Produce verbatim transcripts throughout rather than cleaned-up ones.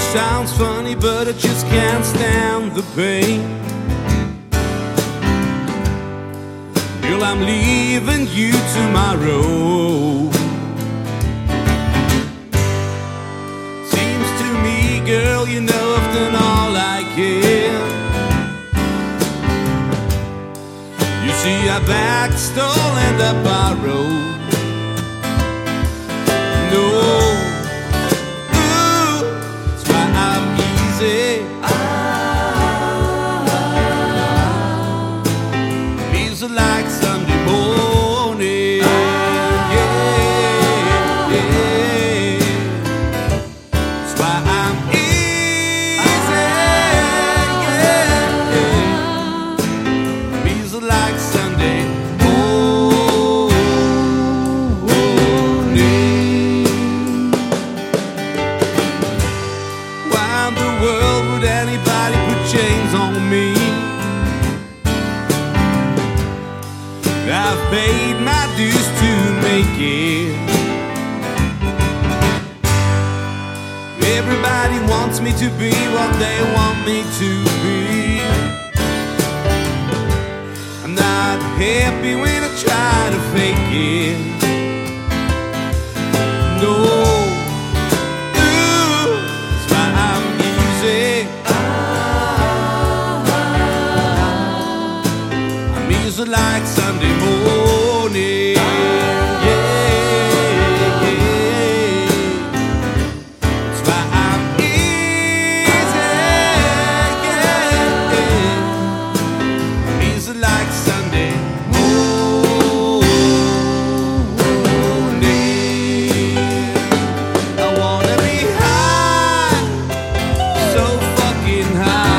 sounds funny, but I just can't stand the pain. Girl, I'm leaving you tomorrow. Seems to me, girl, you know I've done all I can. You see, I backed, stole, and I borrowed. No, ooh, that's why I'm easy. Easy like Sunday morning. Yeah, yeah. That's why I'm easy. Yeah, yeah. Easy like Sunday morning. Why in the world would anybody put chains on me? I've paid my dues to make it. Everybody wants me to be what they want me to be. I'm not happy when I try to fake it. No, ooh, that's why I'm easy. I'm easy like Sunday morning. Yeah, yeah. That's why I'm easy. Yeah, yeah. Easy like Sunday morning. I wanna be high, so fucking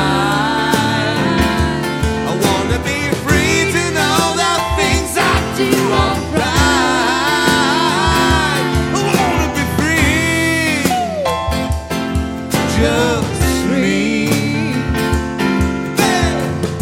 high. I wanna be free to know the things I do alright. I wanna be free, just me. Hey.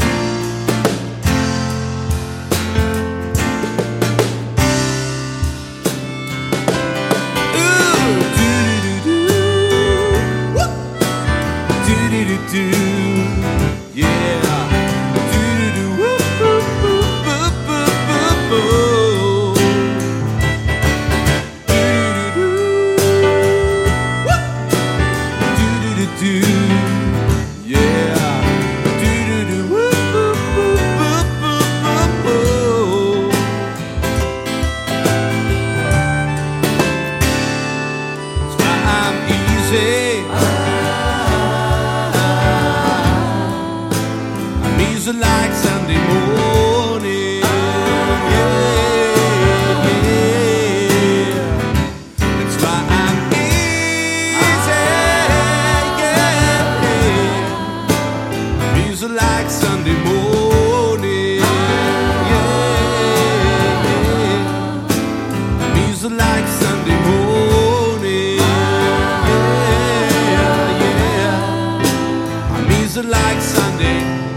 Ooh, doo-doo-doo-doo. Woo. Doo-doo-doo-doo. Yeah. Doo-doo-doo. Woo, woo, woo, boo, boo, boo, boo. Doo-doo-doo. Woo. Doo-doo-doo-doo. Yeah. Doo-doo-doo. Woo, boo, boo, boo, boo, boo, boo. That's why I'm easy. I'm easy like Sunday morning. Yeah, yeah. That's why I'm easy. Yeah, I'm easy like Sunday morning. Yeah, I'm easy like Sunday morning. Yeah, yeah. I'm easy like Sunday